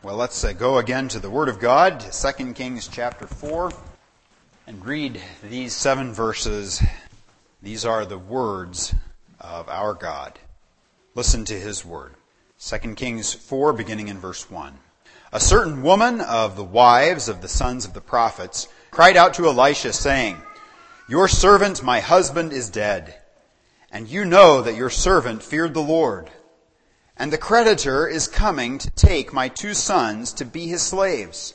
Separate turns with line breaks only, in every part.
Well, let's go again to the Word of God, 2 Kings chapter 4, and read these 7 verses. These are the words of our God. Listen to His Word. 2 Kings 4, beginning in verse 1. A certain woman of the wives of the sons of the prophets cried out to Elisha, saying, "Your servant, my husband, is dead, and you know that your servant feared the Lord. And the creditor is coming to take my 2 sons to be his slaves."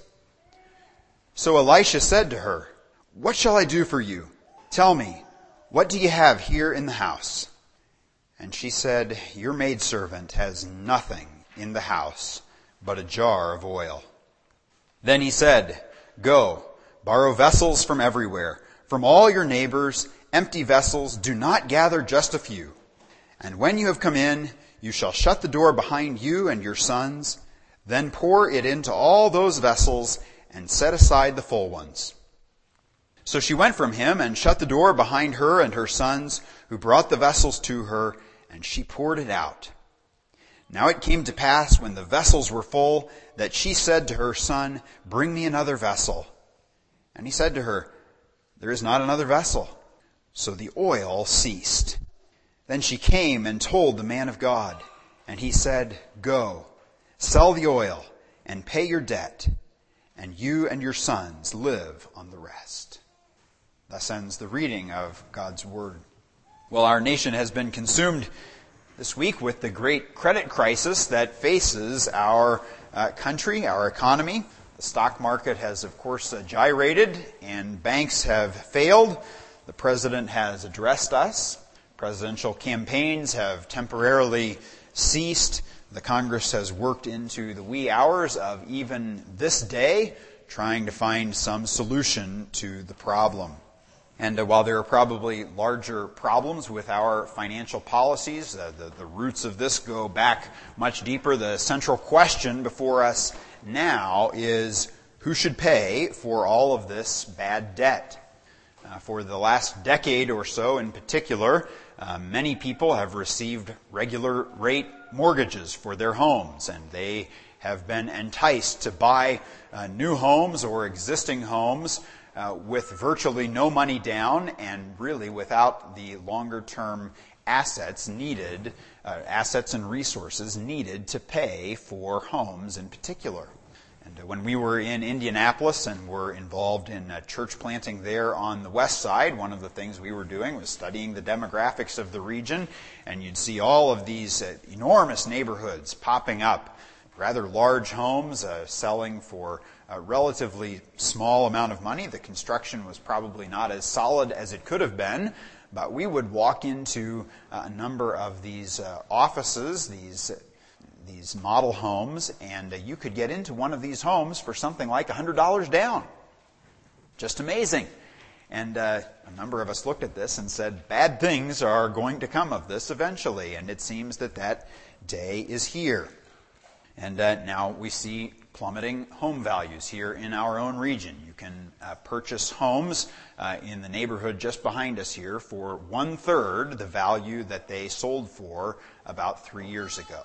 So Elisha said to her, "What shall I do for you? Tell me, what do you have here in the house?" And she said, "Your maidservant has nothing in the house but a jar of oil." Then he said, "Go, borrow vessels from everywhere, from all your neighbors, empty vessels, do not gather just a few. And when you have come in, you shall shut the door behind you and your sons, then pour it into all those vessels and set aside the full ones." So she went from him and shut the door behind her and her sons, who brought the vessels to her, and she poured it out. Now it came to pass, when the vessels were full, that she said to her son, "Bring me another vessel." And he said to her, "There is not another vessel." So the oil ceased. Then she came and told the man of God, and he said, "Go, sell the oil and pay your debt, and you and your sons live on the rest." Thus ends the reading of God's Word. Well, our nation has been consumed this week with the great credit crisis that faces our country, our economy. The stock market has, of course, gyrated, and banks have failed. The president has addressed us. Presidential campaigns have temporarily ceased. The Congress has worked into the wee hours of even this day, trying to find some solution to the problem. And while there are probably larger problems with our financial policies, the roots of this go back much deeper. The central question before us now is, who should pay for all of this bad debt? For the last decade or so in particular, many people have received regular rate mortgages for their homes, and they have been enticed to buy new homes or existing homes with virtually no money down and really without the longer-term assets needed, assets and resources needed to pay for homes in particular. And when we were in Indianapolis and were involved in church planting there on the west side, one of the things we were doing was studying the demographics of the region, and you'd see all of these enormous neighborhoods popping up, rather large homes selling for a relatively small amount of money. The construction was probably not as solid as it could have been, but we would walk into a number of these offices, these model homes, and you could get into one of these homes for something like $100 down. Just amazing. And a number of us looked at this and said, bad things are going to come of this eventually, and it seems that that day is here. And now we see plummeting home values here in our own region. You can purchase homes in the neighborhood just behind us here for 1/3 the value that they sold for about 3 years ago.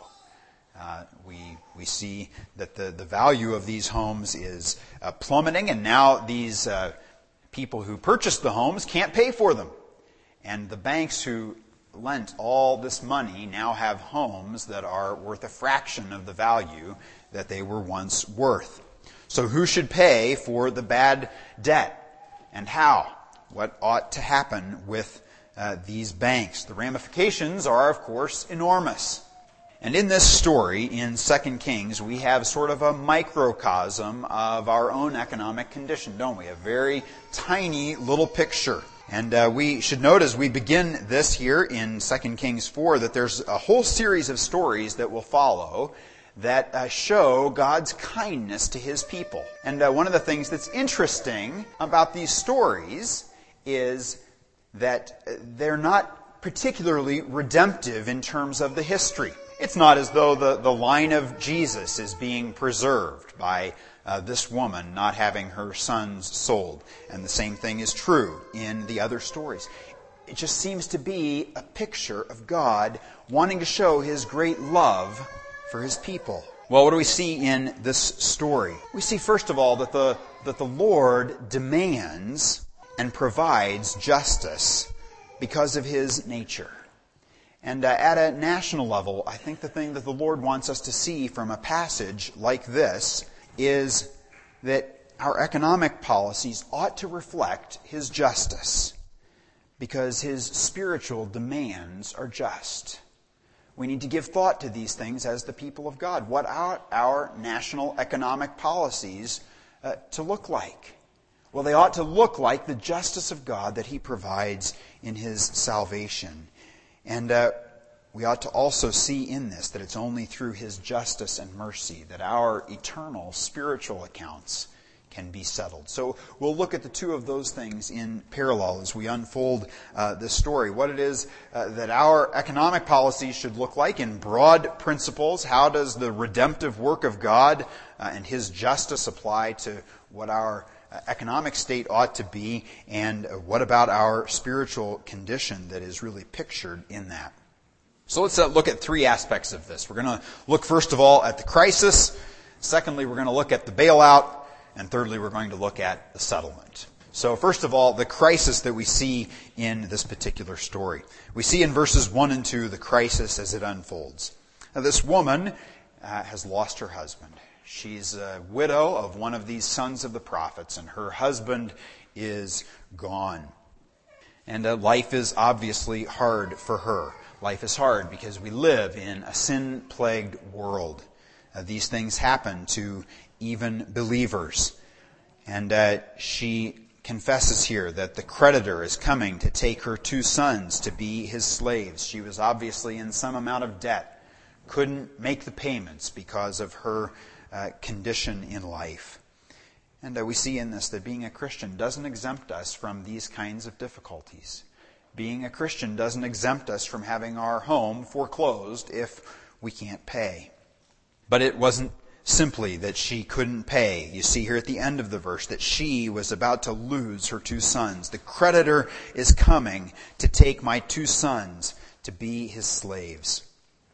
We see that the value of these homes is plummeting, and now these people who purchased the homes can't pay for them. And the banks who lent all this money now have homes that are worth a fraction of the value that they were once worth. So who should pay for the bad debt, and how? What ought to happen with these banks? The ramifications are, of course, enormous. And in this story, in 2 Kings, we have sort of a microcosm of our own economic condition, don't we? A very tiny little picture. And we should note as we begin this here in 2 Kings 4 that there's a whole series of stories that will follow that show God's kindness to His people. And one of the things that's interesting about these stories is that they're not particularly redemptive in terms of the history. It's not as though the line of Jesus is being preserved by this woman not having her sons sold. And the same thing is true in the other stories. It just seems to be a picture of God wanting to show His great love for His people. Well, what do we see in this story? We see, first of all, that the Lord demands and provides justice because of His nature. And at a national level, I think the thing that the Lord wants us to see from a passage like this is that our economic policies ought to reflect His justice, because His spiritual demands are just. We need to give thought to these things as the people of God. What are our national economic policies to look like? Well, they ought to look like the justice of God that He provides in His salvation. And we ought to also see in this that it's only through His justice and mercy that our eternal spiritual accounts can be settled. So we'll look at the two of those things in parallel as we unfold this story. What it is that our economic policies should look like in broad principles. How does the redemptive work of God and His justice apply to what our economic state ought to be, and what about our spiritual condition that is really pictured in that? So let's look at three aspects of this. We're going to look first of all at the crisis. Secondly, we're going to look at the bailout. And thirdly, we're going to look at the settlement. So first of all, the crisis that we see in this particular story. We see in verses 1 and 2 the crisis as it unfolds. Now, this woman has lost her husband. She's a widow of one of these sons of the prophets, and her husband is gone. And life is obviously hard for her. Life is hard because we live in a sin-plagued world. These things happen to even believers. And she confesses here that the creditor is coming to take her 2 sons to be his slaves. She was obviously in some amount of debt, couldn't make the payments because of her condition in life. And we see in this that being a Christian doesn't exempt us from these kinds of difficulties. Being a Christian doesn't exempt us from having our home foreclosed if we can't pay. But it wasn't simply that she couldn't pay. You see here at the end of the verse that she was about to lose her 2 sons. The creditor is coming to take my 2 sons to be his slaves.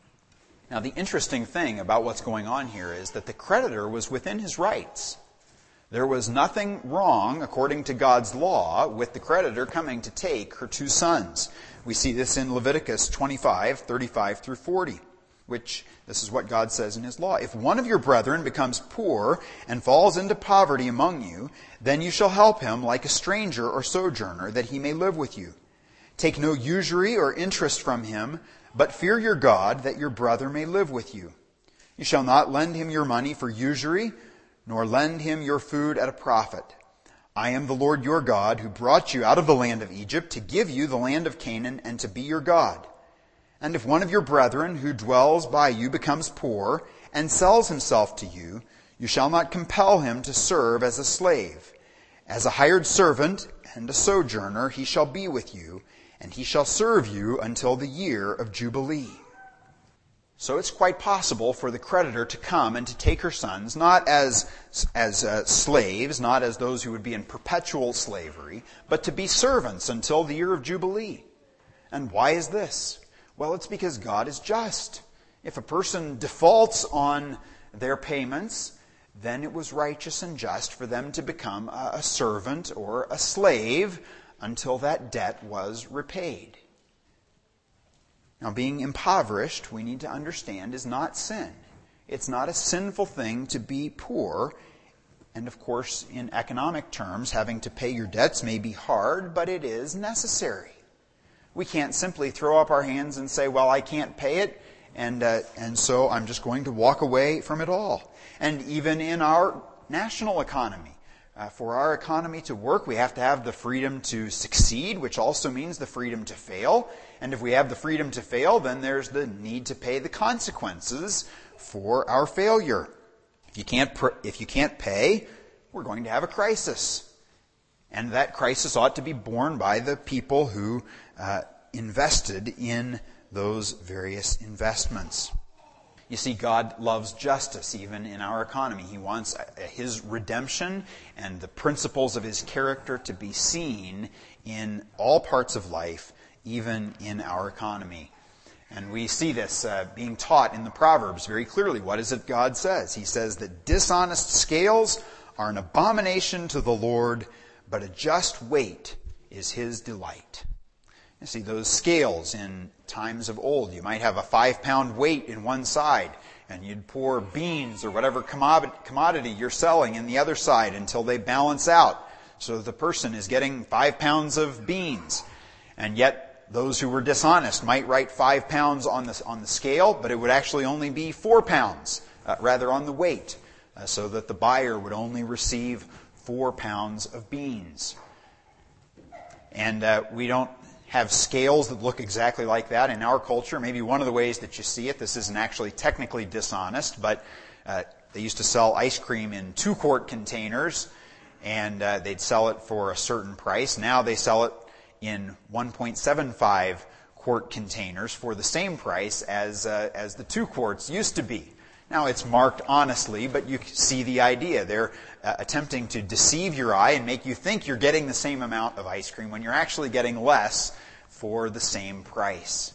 Now, the interesting thing about what's going on here is that the creditor was within his rights. There was nothing wrong, according to God's law, with the creditor coming to take her 2 sons. We see this in Leviticus 25, 35 through 40. Which, this is what God says in His law. If one of your brethren becomes poor and falls into poverty among you, then you shall help him like a stranger or sojourner, that he may live with you. Take no usury or interest from him, but fear your God, that your brother may live with you. You shall not lend him your money for usury, nor lend him your food at a profit. I am the Lord your God, who brought you out of the land of Egypt to give you the land of Canaan and to be your God. And if one of your brethren who dwells by you becomes poor and sells himself to you, you shall not compel him to serve as a slave. As a hired servant and a sojourner he shall be with you, and he shall serve you until the year of Jubilee. So it's quite possible for the creditor to come and to take her sons, not as slaves, not as those who would be in perpetual slavery, but to be servants until the year of Jubilee. And why is this? Well, it's because God is just. If a person defaults on their payments, then it was righteous and just for them to become a servant or a slave until that debt was repaid. Now, being impoverished, we need to understand, is not sin. It's not a sinful thing to be poor. And of course, in economic terms, having to pay your debts may be hard, but it is necessary. We can't simply throw up our hands and say, well, I can't pay it, and so I'm just going to walk away from it all. And even in our national economy, for our economy to work, we have to have the freedom to succeed, which also means the freedom to fail. And if we have the freedom to fail, then there's the need to pay the consequences for our failure. If you can't pay, we're going to have a crisis. And that crisis ought to be borne by the people who invested in those various investments. You see, God loves justice even in our economy. He wants His redemption and the principles of His character to be seen in all parts of life, even in our economy. And we see this being taught in the Proverbs very clearly. What is it God says? He says that dishonest scales are an abomination to the Lord, but a just weight is His delight. You see, those scales in times of old, you might have a 5-pound weight in one side, and you'd pour beans or whatever commodity you're selling in the other side until they balance out, so that the person is getting 5 pounds of beans. And yet, those who were dishonest might write 5 pounds on the scale, but it would actually only be 4 pounds, rather on the weight, so that the buyer would only receive 4 pounds of beans. And we don't have scales that look exactly like that in our culture. Maybe one of the ways that you see it, this isn't actually technically dishonest, but they used to sell ice cream in 2-quart containers, and they'd sell it for a certain price. Now they sell it in 1.75 quart containers for the same price as the 2 quarts used to be. Now it's marked honestly, but you see the idea. They're attempting to deceive your eye and make you think you're getting the same amount of ice cream when you're actually getting less for the same price.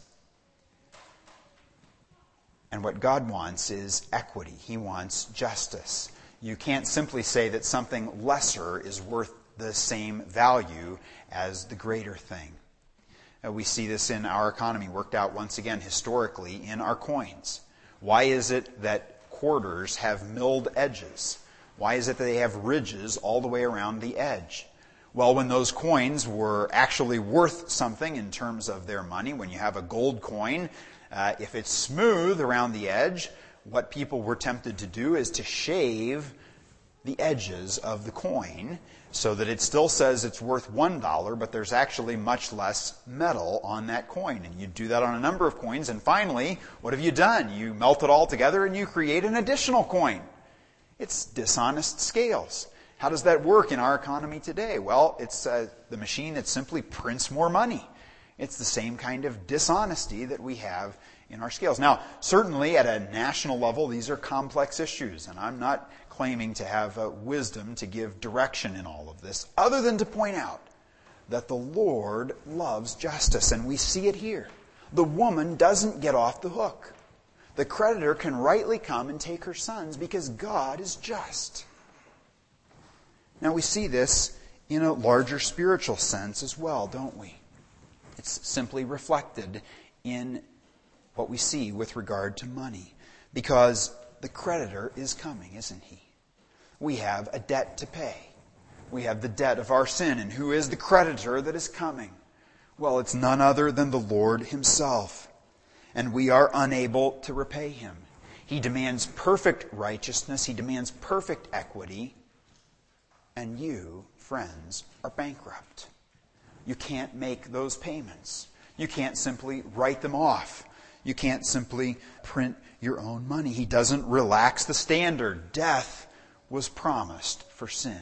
And what God wants is equity. He wants justice. You can't simply say that something lesser is worth the same value as the greater thing. We see this in our economy worked out once again historically in our coins. Why is it that quarters have milled edges? Why is it that they have ridges all the way around the edge? Well, when those coins were actually worth something in terms of their money, when you have a gold coin, if it's smooth around the edge, what people were tempted to do is to shave the edges of the coin so that it still says it's worth $1, but there's actually much less metal on that coin. And you do that on a number of coins, and finally, what have you done? You melt it all together and you create an additional coin. It's dishonest scales. How does that work in our economy today? Well, it's the machine that simply prints more money. It's the same kind of dishonesty that we have in our scales. Now, certainly at a national level, these are complex issues, and I'm not claiming to have wisdom to give direction in all of this, other than to point out that the Lord loves justice, and we see it here. The woman doesn't get off the hook. The creditor can rightly come and take her sons because God is just. Now we see this in a larger spiritual sense as well, don't we? It's simply reflected in what we see with regard to money, because the creditor is coming, isn't he? We have a debt to pay. We have the debt of our sin, and who is the creditor that is coming? Well, it's none other than the Lord Himself, and we are unable to repay Him. He demands perfect righteousness. He demands perfect equity, and you, friends, are bankrupt. You can't make those payments. You can't simply write them off. You can't simply print your own money. He doesn't relax the standard. Death was promised for sin.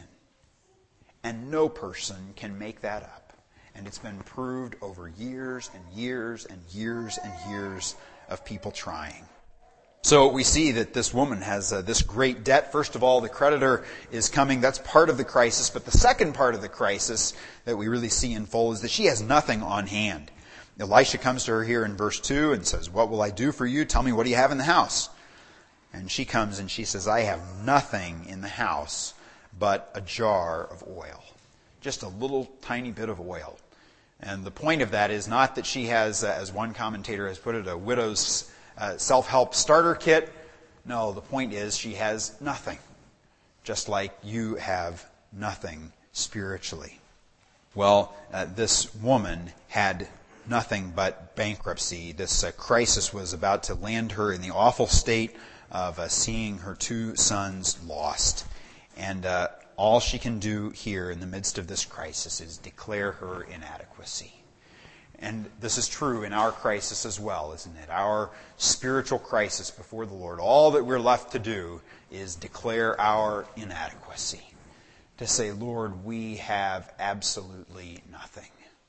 And no person can make that up. And it's been proved over years and years and years and years of people trying. So we see that this woman has this great debt. First of all, the creditor is coming. That's part of the crisis. But the second part of the crisis that we really see in full is that she has nothing on hand. Elisha comes to her here in verse 2 and says, "What will I do for you? Tell me, what do you have in the house?" And she comes and she says, "I have nothing in the house but a jar of oil." Just a little tiny bit of oil. And the point of that is not that she has, as one commentator has put it, a widow's self-help starter kit. No, the point is she has nothing. Just like you have nothing spiritually. Well, this woman had nothing but bankruptcy. This crisis was about to land her in the awful state of seeing her 2 sons lost. And all she can do here in the midst of this crisis is declare her inadequacy. And this is true in our crisis as well, isn't it? Our spiritual crisis before the Lord. All that we're left to do is declare our inadequacy. To say, "Lord, we have absolutely nothing."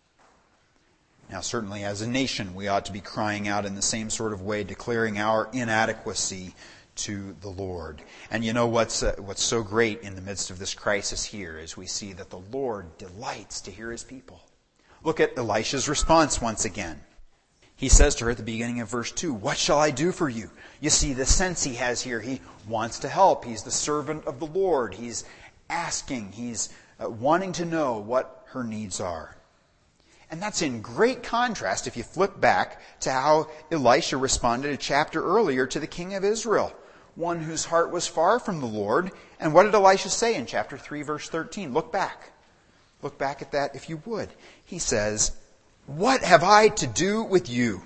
Now, certainly as a nation, we ought to be crying out in the same sort of way, declaring our inadequacy to the Lord. And you know what's so great in the midst of this crisis here is we see that the Lord delights to hear His people. Look at Elisha's response once again. He says to her at the beginning of verse 2, "What shall I do for you?" You see the sense he has here. He wants to help. He's the servant of the Lord. He's asking. He's wanting to know what her needs are. And that's in great contrast if you flip back to how Elisha responded a chapter earlier to the king of Israel, one whose heart was far from the Lord. And what did Elisha say in chapter 3, verse 13? Look back. Look back at that if you would. He says, "What have I to do with you?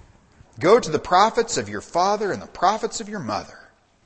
Go to the prophets of your father and the prophets of your mother."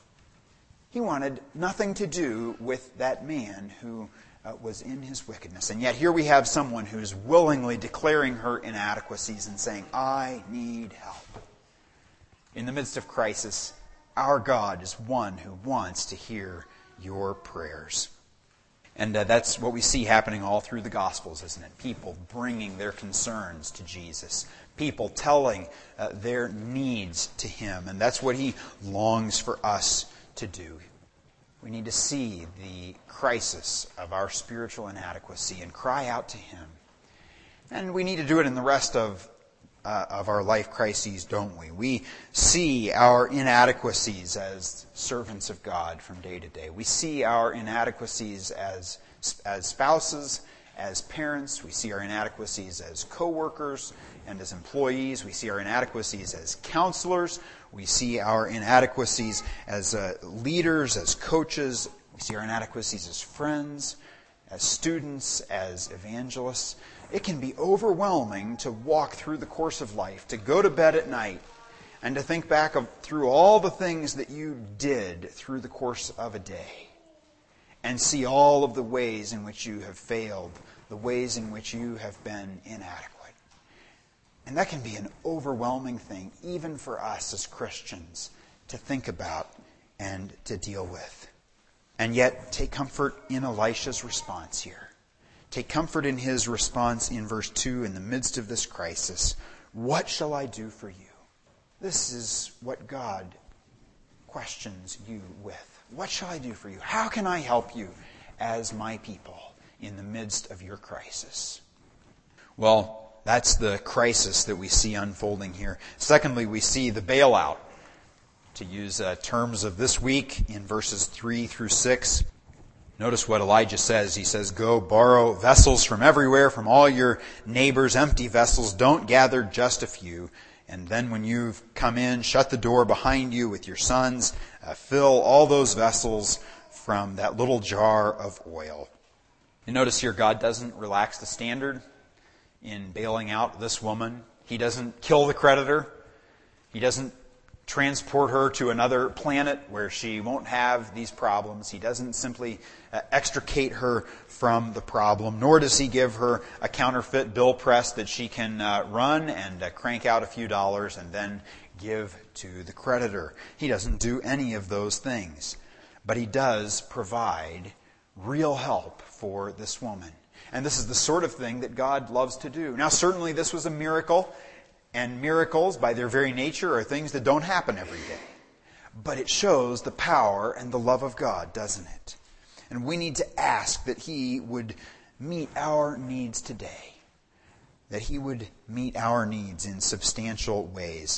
He wanted nothing to do with that man who was in his wickedness. And yet here we have someone who's willingly declaring her inadequacies and saying, "I need help." In the midst of crisis, our God is one who wants to hear your prayers. And that's what we see happening all through the Gospels, isn't it? People bringing their concerns to Jesus. People telling their needs to Him. And that's what He longs for us to do. We need to see the crisis of our spiritual inadequacy and cry out to Him. And we need to do it in the rest of our life crises, don't we? We see our inadequacies as servants of God from day to day. We see our inadequacies as spouses, as parents. We see our inadequacies as co-workers and as employees. We see our inadequacies as counselors. We see our inadequacies as leaders, as coaches. We see our inadequacies as friends, as students, as evangelists. It can be overwhelming to walk through the course of life, to go to bed at night, and to think back through all the things that you did through the course of a day, and see all of the ways in which you have failed, the ways in which you have been inadequate. And that can be an overwhelming thing, even for us as Christians, to think about and to deal with. And yet, take comfort in Elisha's response here. Take comfort in his response in verse 2 in the midst of this crisis. "What shall I do for you?" This is what God questions you with. What shall I do for you? How can I help you as my people in the midst of your crisis? Well, that's the crisis that we see unfolding here. Secondly, we see the bailout. To use terms of this week in verses 3 through 6. Notice what Elijah says. He says, "Go borrow vessels from everywhere, from all your neighbors, empty vessels. Don't gather just a few. And then when you've come in, shut the door behind you with your sons. Fill all those vessels from that little jar of oil." You notice here God doesn't relax the standard in bailing out this woman. He doesn't kill the creditor. He doesn't transport her to another planet where she won't have these problems. He doesn't simply extricate her from the problem, nor does he give her a counterfeit bill press that she can run and crank out a few dollars and then give to the creditor. He doesn't do any of those things. But he does provide real help for this woman. And this is the sort of thing that God loves to do. Now, certainly this was a miracle. And miracles, by their very nature, are things that don't happen every day. But it shows the power and the love of God, doesn't it? And we need to ask that He would meet our needs today. That He would meet our needs in substantial ways.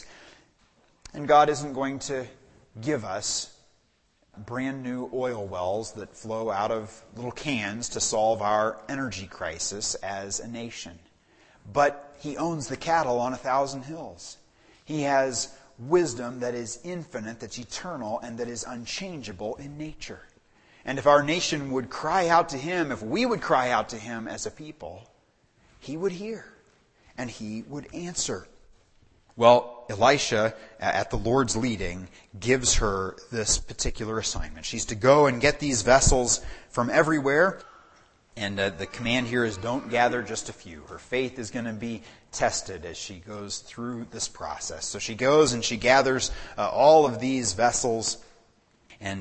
And God isn't going to give us brand new oil wells that flow out of little cans to solve our energy crisis as a nation. But He owns the cattle on 1,000 hills. He has wisdom that is infinite, that's eternal, and that is unchangeable in nature. And if our nation would cry out to Him, if we would cry out to Him as a people, He would hear and He would answer. Well, Elisha, at the Lord's leading, gives her this particular assignment. She's to go and get these vessels from everywhere. And the command here is don't gather just a few. Her faith is going to be tested as she goes through this process. So she goes and she gathers all of these vessels, and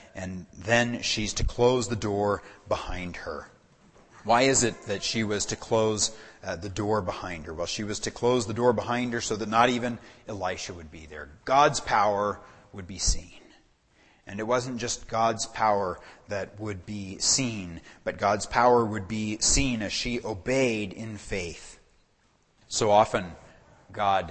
then she's to close the door behind her. Why is it that she was to close the door behind her? Well, she was to close the door behind her so that not even Elisha would be there. God's power would be seen. And it wasn't just God's power that would be seen, but God's power would be seen as she obeyed in faith. So often, God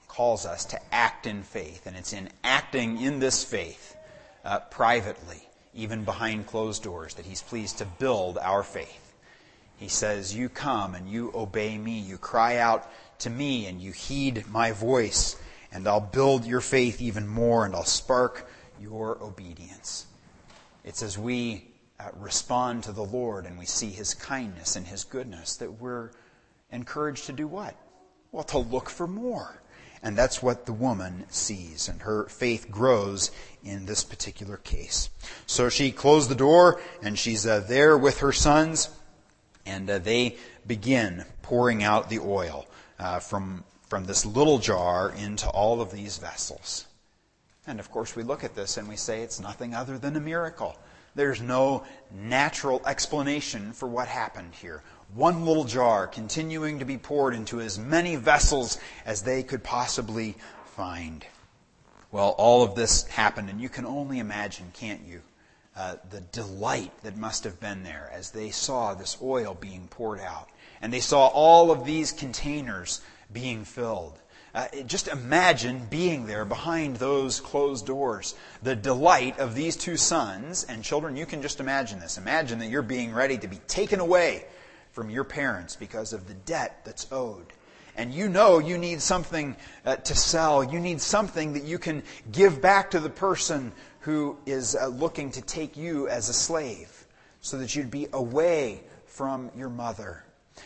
calls us to act in faith. And it's in acting in this faith privately, even behind closed doors, that He's pleased to build our faith. He says, you come and you obey me. You cry out to me and you heed my voice. And I'll build your faith even more and I'll spark your obedience. It's as we respond to the Lord and we see His kindness and His goodness that we're encouraged to do what? Well, to look for more. And that's what the woman sees, and her faith grows in this particular case. So she closed the door, and she's there with her sons, and they begin pouring out the oil from this little jar into all of these vessels. And of course we look at this and we say it's nothing other than a miracle. There's no natural explanation for what happened here. One little jar continuing to be poured into as many vessels as they could possibly find. Well, all of this happened, and you can only imagine, can't you, the delight that must have been there as they saw this oil being poured out. And they saw all of these containers being filled. Just imagine being there behind those closed doors. The delight of these two sons, and children, you can just imagine this. Imagine that you're being ready to be taken away from your parents because of the debt that's owed. And you know you need something to sell. You need something that you can give back to the person who is looking to take you as a slave so that you'd be away from your mother.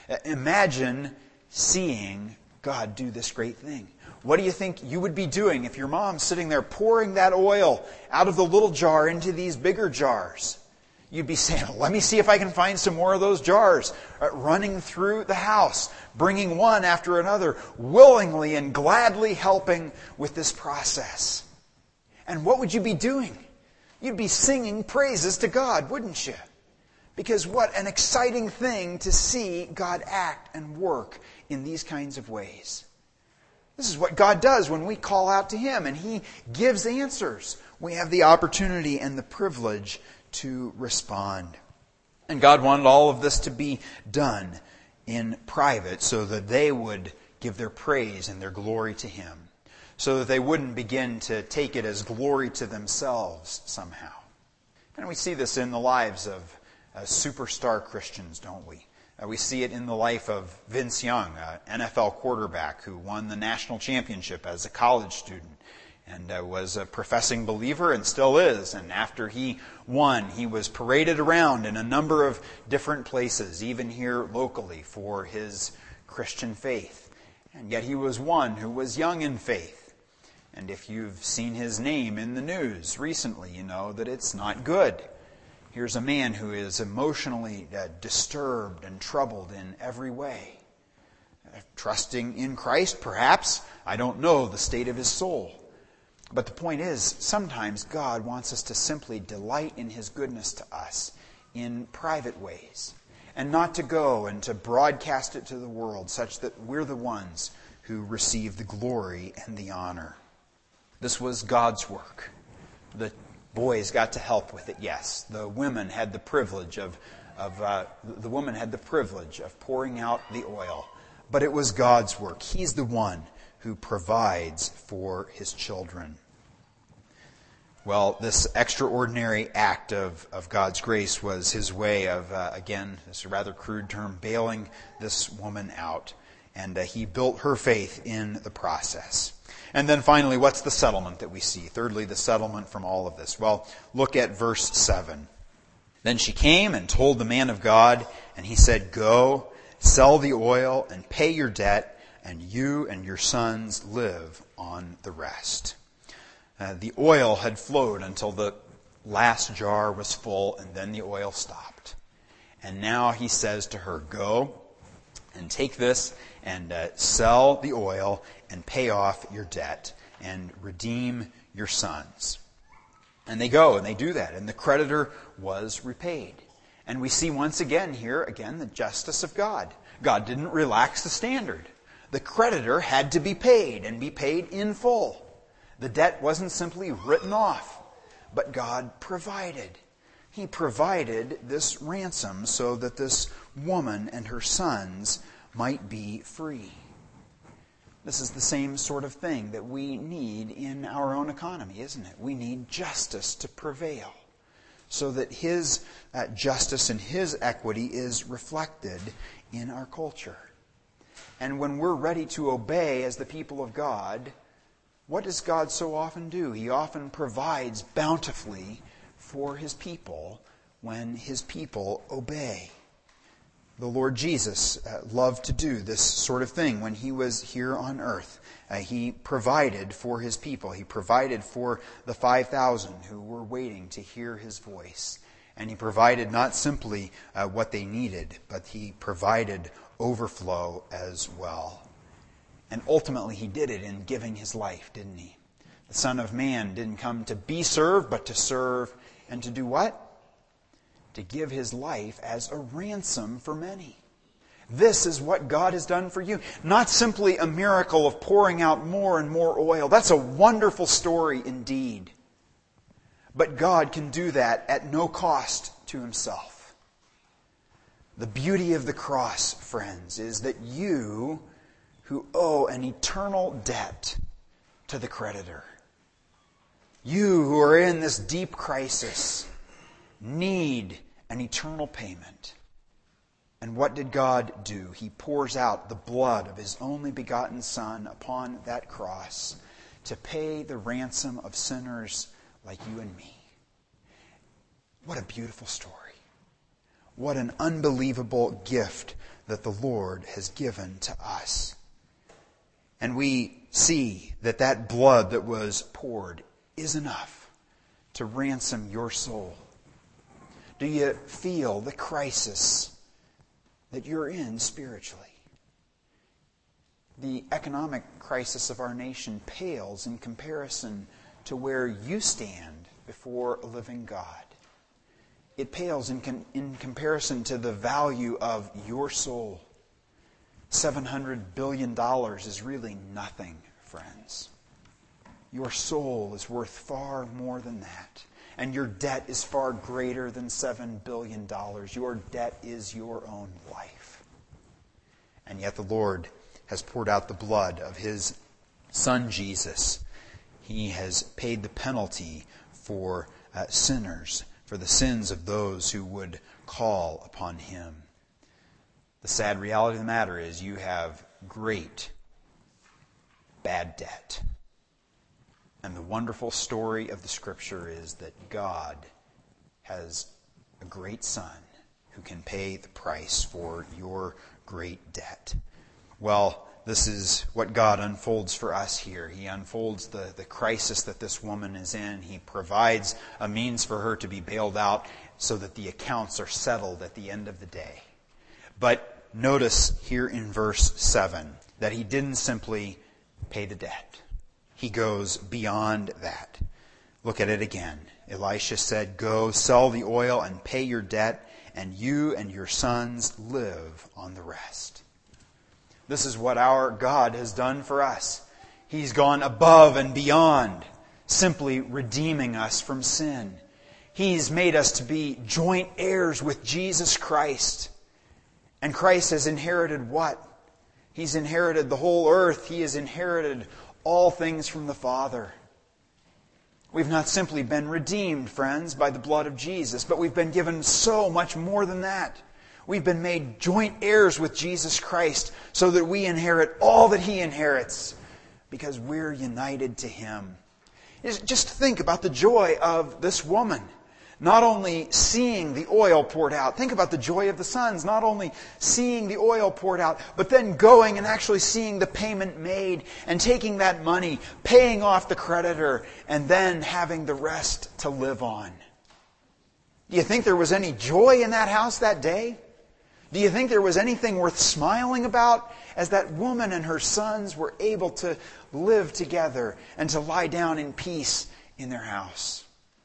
Imagine seeing God do this great thing. What do you think you would be doing if your mom's sitting there pouring that oil out of the little jar into these bigger jars? You'd be saying, let me see if I can find some more of those jars. Running through the house, bringing one after another, willingly and gladly helping with this process. And what would you be doing? You'd be singing praises to God, wouldn't you? Because what an exciting thing to see God act and work in these kinds of ways. This is what God does when we call out to Him and He gives answers. We have the opportunity and the privilege to respond. And God wanted all of this to be done in private so that they would give their praise and their glory to Him. So that they wouldn't begin to take it as glory to themselves somehow. And we see this in the lives of superstar Christians, don't we? We see it in the life of Vince Young, an NFL quarterback who won the national championship as a college student and was a professing believer and still is. And after he won, he was paraded around in a number of different places, even here locally, for his Christian faith. And yet he was one who was young in faith. And if you've seen his name in the news recently, you know that it's not good. Here's a man who is emotionally disturbed and troubled in every way. Trusting in Christ, perhaps. I don't know the state of his soul. But the point is, sometimes God wants us to simply delight in His goodness to us in private ways. And not to go and to broadcast it to the world such that we're the ones who receive the glory and the honor. This was God's work. The boys got to help with it, yes. The women had the privilege of pouring out the oil. But it was God's work. He's the one who provides for His children. Well, this extraordinary act of God's grace was His way of, again, this is a rather crude term, bailing this woman out. And He built her faith in the process. And then finally, what's the settlement that we see? Thirdly, the settlement from all of this. Well, look at verse 7. Then she came and told the man of God, and he said, "Go, sell the oil and pay your debt, and you and your sons live on the rest." The oil had flowed until the last jar was full, and then the oil stopped. And now he says to her, "Go and take this and sell the oil and pay off your debt and redeem your sons." And they go and they do that. And the creditor was repaid. And we see once again here, the justice of God. God didn't relax the standard. The creditor had to be paid and be paid in full. The debt wasn't simply written off, but God provided. He provided this ransom so that this woman and her sons might be free. This is the same sort of thing that we need in our own economy, isn't it? We need justice to prevail so that His justice and His equity is reflected in our culture. And when we're ready to obey as the people of God, what does God so often do? He often provides bountifully for His people when His people obey. The Lord Jesus loved to do this sort of thing when He was here on earth. He provided for His people. He provided for the 5,000 who were waiting to hear His voice. And He provided not simply what they needed, but He provided overflow as well. And ultimately He did it in giving His life, didn't He? The Son of Man didn't come to be served, but to serve and to do what? To give His life as a ransom for many. This is what God has done for you. Not simply a miracle of pouring out more and more oil. That's a wonderful story indeed. But God can do that at no cost to Himself. The beauty of the cross, friends, is that you who owe an eternal debt to the creditor, you who are in this deep crisis, need an eternal payment. And what did God do? He pours out the blood of His only begotten Son upon that cross to pay the ransom of sinners like you and me. What a beautiful story. What an unbelievable gift that the Lord has given to us. And we see that that blood that was poured is enough to ransom your soul. Do you feel the crisis that you're in spiritually? The economic crisis of our nation pales in comparison to where you stand before a living God. It pales in comparison to the value of your soul. $700 billion is really nothing, friends. Your soul is worth far more than that. And your debt is far greater than $7 billion. Your debt is your own life. And yet the Lord has poured out the blood of His Son Jesus. He has paid the penalty for sinners, for the sins of those who would call upon Him. The sad reality of the matter is you have great bad debt. And the wonderful story of the Scripture is that God has a great Son who can pay the price for your great debt. Well, this is what God unfolds for us here. He unfolds the crisis that this woman is in. He provides a means for her to be bailed out so that the accounts are settled at the end of the day. But notice here in verse 7 that He didn't simply pay the debt. He goes beyond that. Look at it again. Elisha said, "Go, sell the oil and pay your debt, and you and your sons live on the rest." This is what our God has done for us. He's gone above and beyond simply redeeming us from sin. He's made us to be joint heirs with Jesus Christ. And Christ has inherited what? He's inherited the whole earth. He has inherited all things from the Father. We've not simply been redeemed, friends, by the blood of Jesus, but we've been given so much more than that. We've been made joint heirs with Jesus Christ so that we inherit all that He inherits because we're united to Him. Just think about the joy of this woman. Not only seeing the oil poured out, think about the joy of the sons, not only seeing the oil poured out, but then going and actually seeing the payment made and taking that money, paying off the creditor, and then having the rest to live on. Do you think there was any joy in that house that day? Do you think there was anything worth smiling about as that woman and her sons were able to live together and to lie down in peace in their house?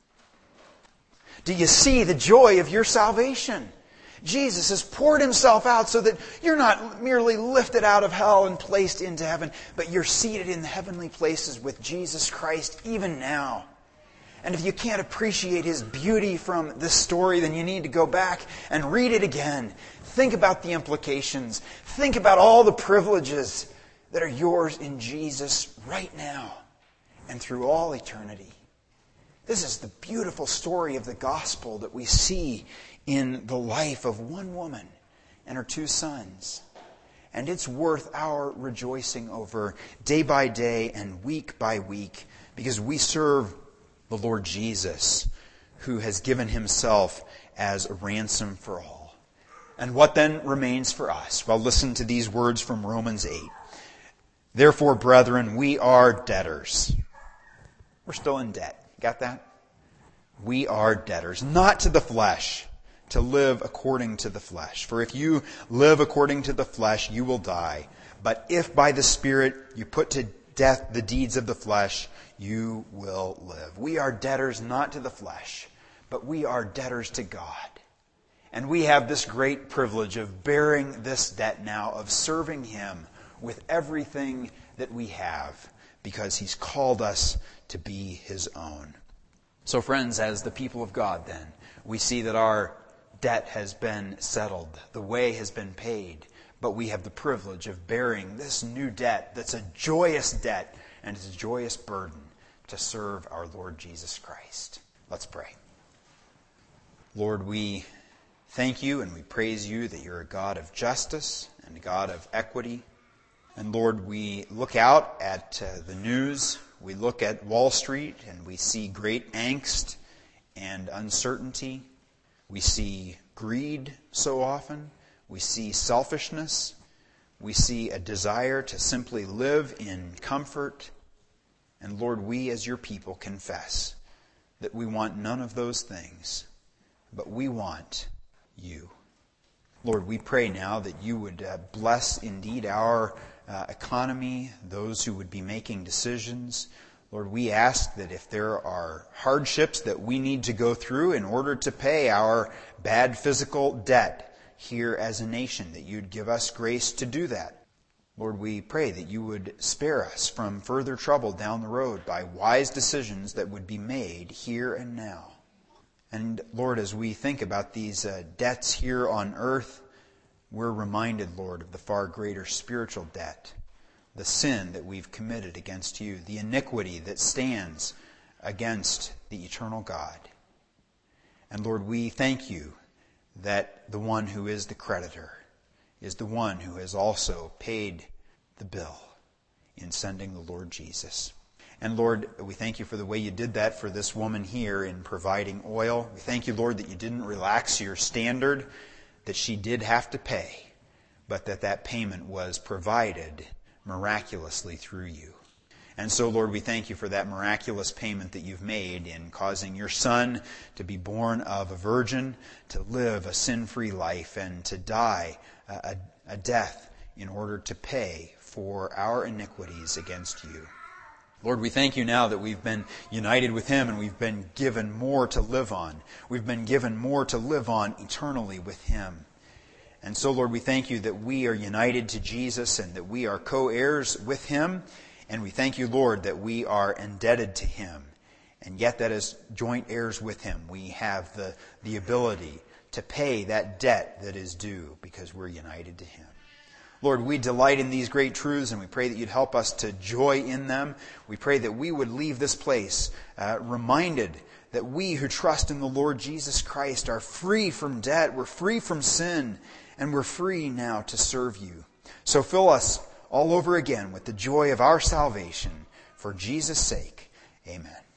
Do you see the joy of your salvation? Jesus has poured Himself out so that you're not merely lifted out of hell and placed into heaven, but you're seated in the heavenly places with Jesus Christ even now. And if you can't appreciate His beauty from this story, then you need to go back and read it again. Think about the implications. Think about all the privileges that are yours in Jesus right now and through all eternity. This is the beautiful story of the gospel that we see in the life of one woman and her two sons. And it's worth our rejoicing over day by day and week by week, because we serve the Lord Jesus, who has given himself as a ransom for all. And what then remains for us? Well, listen to these words from Romans 8. Therefore, brethren, we are debtors. We're still in debt. Got that? We are debtors, not to the flesh, to live according to the flesh. For if you live according to the flesh, you will die. But if by the Spirit you put to death the deeds of the flesh, you will live. We are debtors not to the flesh, but we are debtors to God. And we have this great privilege of bearing this debt now, of serving him with everything that we have, because he's called us to be his own. So friends, as the people of God then, we see that our debt has been settled. The way has been paid. But we have the privilege of bearing this new debt that's a joyous debt, and it's a joyous burden to serve our Lord Jesus Christ. Let's pray. Lord, we thank you and we praise you that you're a God of justice and a God of equity. And Lord, we look out at the news. We look at Wall Street and we see great angst and uncertainty. We see greed so often. We see selfishness. We see a desire to simply live in comfort. And Lord, we as your people confess that we want none of those things, but we want you. Lord, we pray now that you would bless indeed our economy, those who would be making decisions. Lord, we ask that if there are hardships that we need to go through in order to pay our bad physical debt here as a nation, that you'd give us grace to do that. Lord, we pray that you would spare us from further trouble down the road by wise decisions that would be made here and now. And Lord, as we think about these debts here on earth, we're reminded, Lord, of the far greater spiritual debt, the sin that we've committed against you, the iniquity that stands against the eternal God. And Lord, we thank you that the one who is the creditor is the one who has also paid the bill in sending the Lord Jesus. And Lord, we thank you for the way you did that for this woman here in providing oil. We thank you, Lord, that you didn't relax your standard, that she did have to pay, but that payment was provided miraculously through you. And so, Lord, we thank you for that miraculous payment that you've made in causing your Son to be born of a virgin, to live a sin-free life, and to die a death in order to pay for our iniquities against you. Lord, we thank you now that we've been united with him and we've been given more to live on. We've been given more to live on eternally with him. And so, Lord, we thank you that we are united to Jesus and that we are co-heirs with him. And we thank you, Lord, that we are indebted to him. And yet that as joint heirs with him, we have the ability to pay that debt that is due because we're united to him. Lord, we delight in these great truths and we pray that you'd help us to joy in them. We pray that we would leave this place reminded that we who trust in the Lord Jesus Christ are free from debt, we're free from sin, and we're free now to serve you. So fill us all over again with the joy of our salvation. For Jesus' sake, amen.